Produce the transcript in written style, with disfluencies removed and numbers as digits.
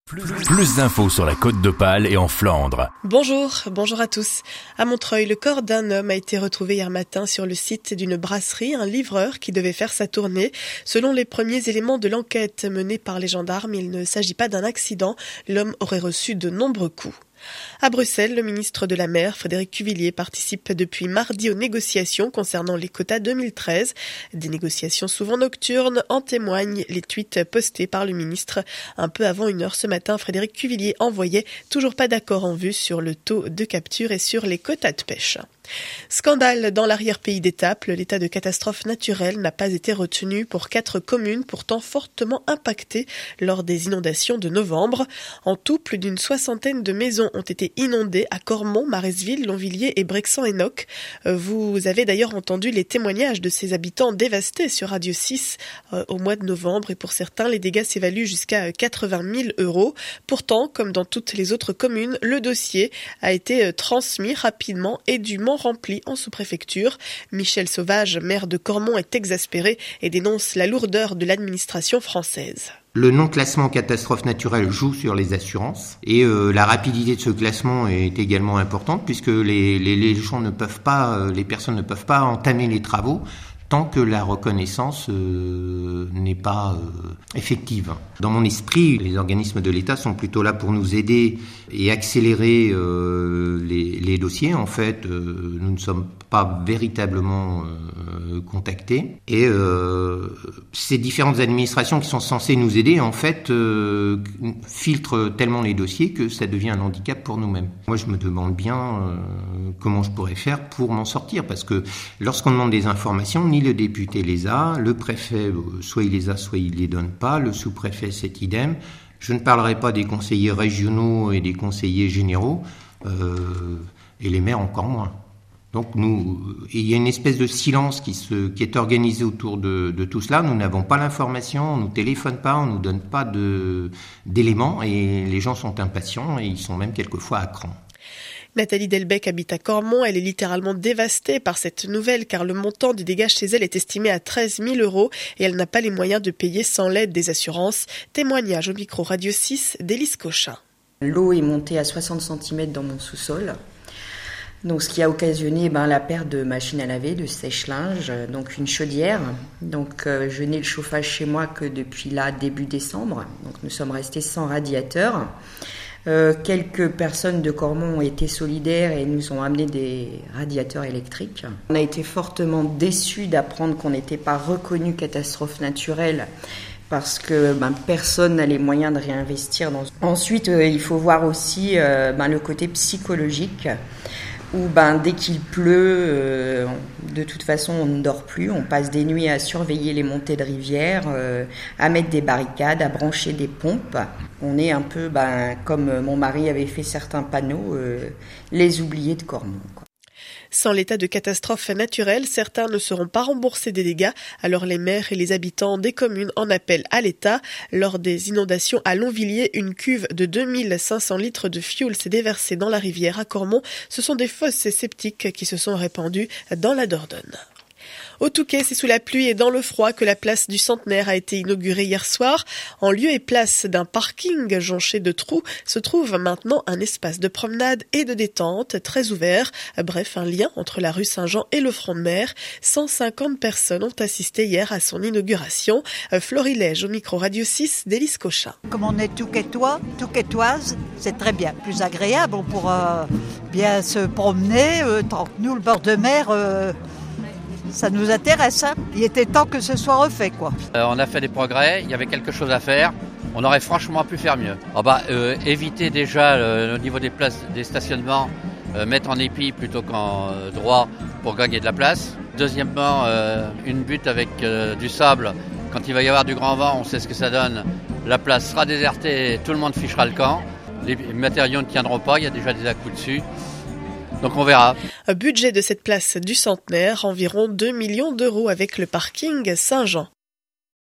Plus d'infos sur la Côte d'Opale et en Flandre. Bonjour à tous. À Montreuil, le corps d'un homme a été retrouvé hier matin sur le site d'une brasserie, un livreur qui devait faire sa tournée. Selon les premiers éléments de l'enquête menée par les gendarmes, il ne s'agit pas d'un accident. L'homme aurait reçu de nombreux coups. À Bruxelles, le ministre de la Mer, Frédéric Cuvillier, participe depuis mardi aux négociations concernant les quotas 2013. Des négociations souvent nocturnes, en témoignent les tweets postés par le ministre. Un peu avant 1h ce matin, Frédéric Cuvillier envoyait toujours pas d'accord en vue sur le taux de capture et sur les quotas de pêche. Scandale dans l'arrière-pays d'Étaples, l'état de catastrophe naturelle n'a pas été retenu pour 4 communes pourtant fortement impactées lors des inondations de novembre. En tout, plus d'une 60aine de maisons ont été inondées à Cormont, Maresville, Longvilliers et Brexan-Hénoch. Vous avez d'ailleurs entendu les témoignages de ces habitants dévastés sur Radio 6 au mois de novembre et pour certains, les dégâts s'évaluent jusqu'à 80 000 €. Pourtant, comme dans toutes les autres communes, le dossier a été transmis rapidement et dûment rempli en sous-préfecture. Michel Sauvage, maire de Cormont, est exaspéré et dénonce la lourdeur de l'administration française. Le non-classement catastrophe naturelle joue sur les assurances et la rapidité de ce classement est également importante puisque les personnes ne peuvent pas entamer les travaux tant que la reconnaissance n'est pas effective. Dans mon esprit, les organismes de l'État sont plutôt là pour nous aider et accélérer les dossiers. En fait, nous ne sommes pas véritablement contactés. Et ces différentes administrations qui sont censées nous aider, en fait, filtrent tellement les dossiers que ça devient un handicap pour nous-mêmes. Moi, je me demande bien comment je pourrais faire pour m'en sortir, parce que lorsqu'on demande des informations, ni le député les a, le préfet, soit il les a, soit il les donne pas, le sous-préfet, c'est idem. Je ne parlerai pas des conseillers régionaux et des conseillers généraux, et les maires encore moins. Donc il y a une espèce de silence qui est organisé autour de tout cela. Nous n'avons pas l'information, on ne nous téléphone pas, on ne nous donne pas d'éléments, et les gens sont impatients et ils sont même quelquefois à cran. Nathalie Delbecq habite à Cormont. Elle est littéralement dévastée par cette nouvelle car le montant du dégât chez elle est estimé à 13 000 € et elle n'a pas les moyens de payer sans l'aide des assurances. Témoignage au micro Radio 6 d'Élise Cochin. L'eau est montée à 60 cm dans mon sous-sol. Donc, ce qui a occasionné la perte de machine à laver, de sèche-linge, donc une chaudière. Donc, je n'ai le chauffage chez moi que depuis début décembre. Donc, nous sommes restés sans radiateur. Quelques personnes de Cormont ont été solidaires et nous ont amené des radiateurs électriques. On a été fortement déçus d'apprendre qu'on n'était pas reconnu catastrophe naturelle parce que personne n'a les moyens de réinvestir. Ensuite, il faut voir aussi le côté psychologique où dès qu'il pleut, de toute façon on ne dort plus, on passe des nuits à surveiller les montées de rivière, à mettre des barricades, à brancher des pompes. On est un peu comme mon mari avait fait certains panneaux, les oubliés de Cormont. Sans l'état de catastrophe naturelle, certains ne seront pas remboursés des dégâts, alors les maires et les habitants des communes en appellent à l'État. Lors des inondations à Longvilliers, une cuve de 2500 litres de fioul s'est déversée dans la rivière à Cormont. Ce sont des fosses sceptiques qui se sont répandues dans la Dordogne. Au Touquet, c'est sous la pluie et dans le froid que la place du Centenaire a été inaugurée hier soir. En lieu et place d'un parking jonché de trous, se trouve maintenant un espace de promenade et de détente très ouvert. Bref, un lien entre la rue Saint-Jean et le front de mer. 150 personnes ont assisté hier à son inauguration. Florilège au micro Radio 6 d'Élise Cochin. Comme on est touquetoise, c'est très bien. Plus agréable, on pourra bien se promener. Tant que nous, le bord de mer... ça nous intéresse, hein. Il était temps que ce soit refait, quoi. On a fait des progrès, il y avait quelque chose à faire. On aurait franchement pu faire mieux. Éviter déjà au niveau des places, des stationnements, mettre en épi plutôt qu'en droit pour gagner de la place. Deuxièmement, une butte avec du sable. Quand il va y avoir du grand vent, on sait ce que ça donne. La place sera désertée, tout le monde fichera le camp. Les matériaux ne tiendront pas, il y a déjà des à-coups dessus. Donc on verra. Un budget de cette place du Centenaire, environ 2 millions € avec le parking Saint-Jean.